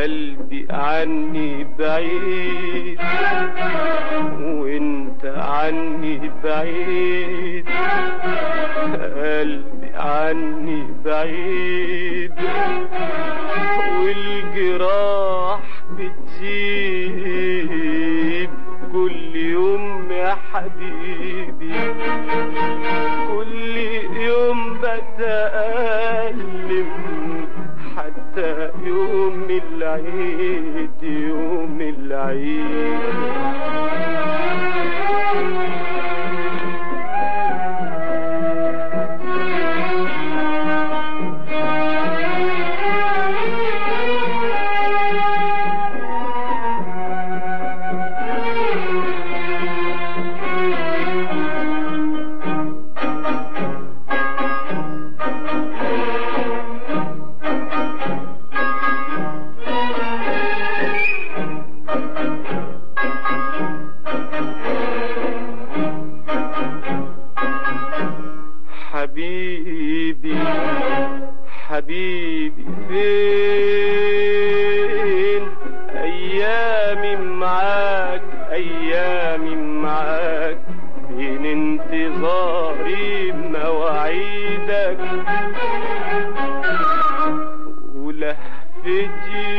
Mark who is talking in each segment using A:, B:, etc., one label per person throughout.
A: قلبي عني بعيد وانت عني بعيد، قلبي عني بعيد والجراح بتزيد كل يوم يا حبيبي، كل يوم بتألم حتى يوم العيد، يوم العيد. حبيبي حبيبي فين ايامي معاك، ايامي معاك، فين انتظاري بمواعيدك ولهفتي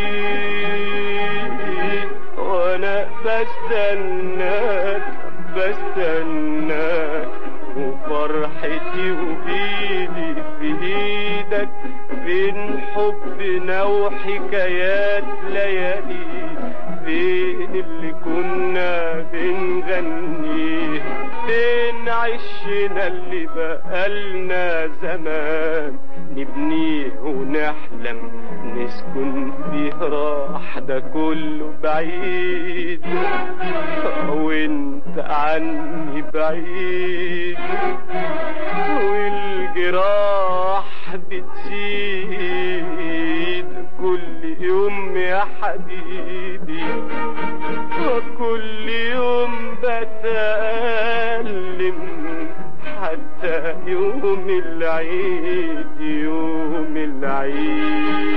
A: وانا بستناك بستناك، وفرحتي وإيدي في إيدك، فين حبنا وحكايات ليالي، فين اللي كنا بنغنيه، فين عشنا اللي بقالنا زمان نبنيه ونحلم نسكن فيه راح، ده كله بعيد وانت عني بعيد والجراح بتزيد كل يوم يا حبيبي، وكل يوم بتألم حتى يوم العيد، يوم العيد.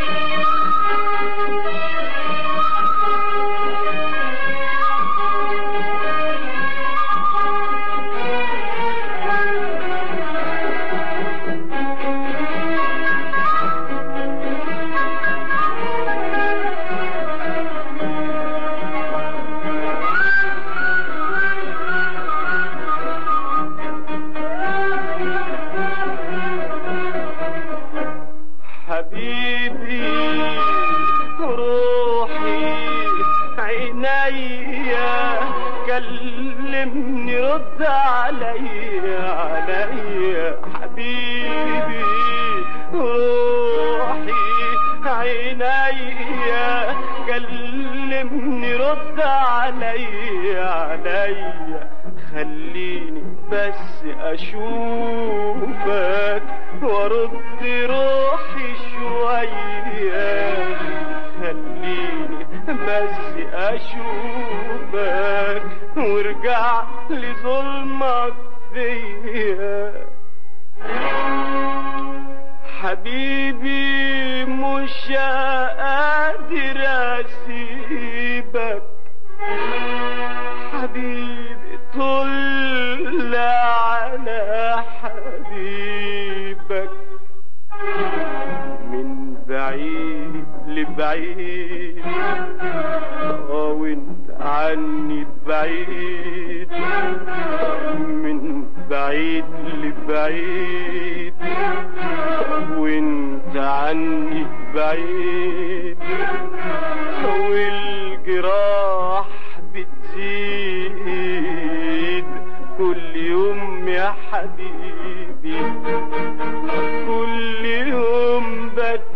A: حبيبي روحي عينيا كلمني رد عليا عليا، حبيبي روحي عينيا كلمني رد عليا عليا، خليني بس اشوفك وارد روحي شوية، خليني بس اشوفك وارجع لظلمك فيا، حبيبي مش قادر اسيبك، حبيبي طل على حبيبك من بعيد لبعيد، وانت عني بعيد من بعيد لبعيد، وانت عني بعيد والجراح بتزيد كل يوم يا حبيبي، كل يوم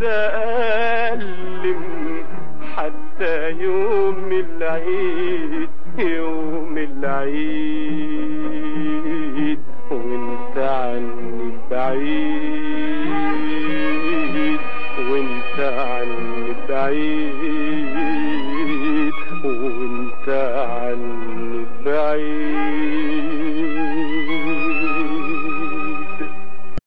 A: بتألم حتى يوم العيد، يوم العيد وانت عني بعيد، وانت عني بعيد، وانت عني بعيد.